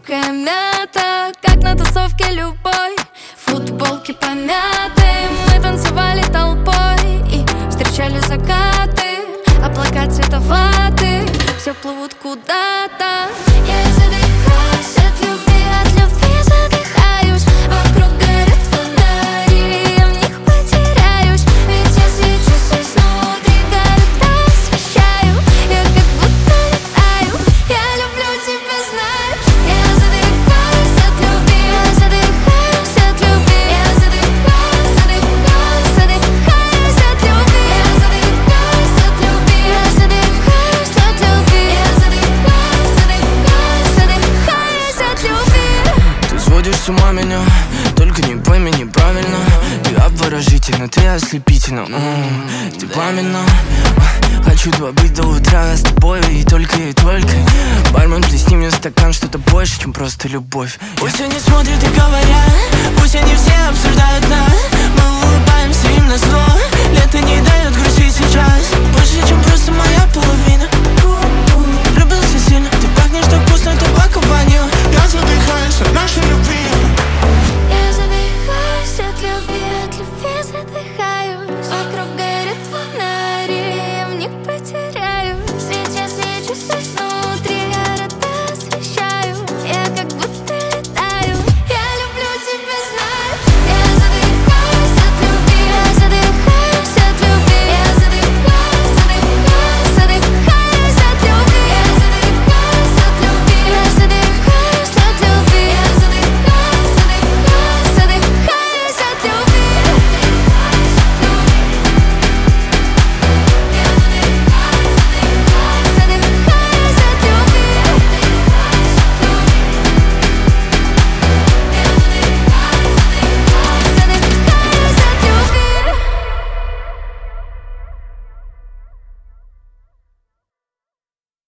легкая мята, как на тусовке любой. Футболки помяты, мы танцевали толпой и встречали закаты, облака цвета ваты, все плывут куда-то. Я задыхаюсь от любви задыхаюсь. Вокруг горят фонари, я в них потеряюсь. Ведь я свечусь изнутри, города освещаю. Я как будто летаю, я люблю тебя, знаешь. Я задыхаюсь от любви, я задыхаюсь от любви. Я задыхаюсь, задыхаюсь, задыхаюсь от любви. Я задыхаюсь от любви, я задыхаюсь от любви. Я задыхаюсь, задыхаюсь, задыхаюсь от любви. Ты сводишь с ума меня, только не пойми неправильно. Ты обворожительна, ты ослепительна, ты пламенно. Хочу быть до утра с тобой и только. Бармен, плесни мне стакан, что-то больше, чем просто любовь. Пусть они смотрят и говорят, пусть они все обсуждают нас. Мы улыбаемся им на зло, лето не дает грустить сейчас. Больше, чем просто моя